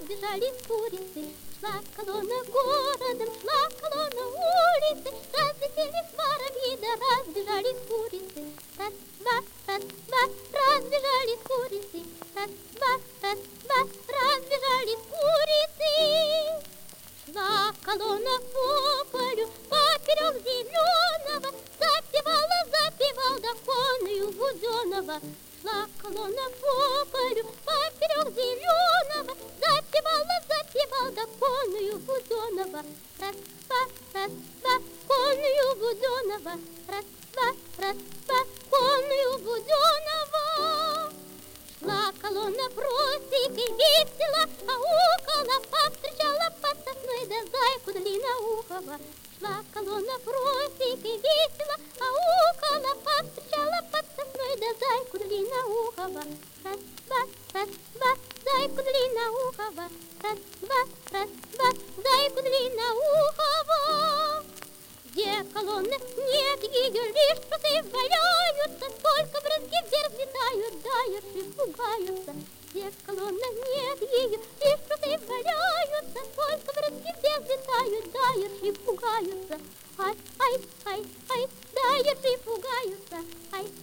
разбежались курицы. Шла колонна городом, шла колонна улицы, разлетелись воробьи, да разбежались курицы. Раз, два, разбежались курицы. Раз, два, разбежались курицы. Шла колонна по полю, поперек зеленого, запевал до конную Буденова. Шла колонна по полю, поперек зеленого, запевал до конную Буденова. Раз, два, конную Буденова. Раз, два, конную Буденова. Шла колонна просекой весело, а около повстречала под сосной да зайку длинноухого. Шла колонна просекой весело, а около повстречала под сосной да зайку длинноухого. Раз, два, зайку длинноухого. Раз, два, зайку длинноухого. Где колонна, нет ее, лишь псы валяются, только брызги вверх взлетают, да ерши пугаются. Где колонна, нет ее, лишь псы валяются, только брызги вверх взлетают, да ерши пугаются. Ай, да ерши пугаются. Ай,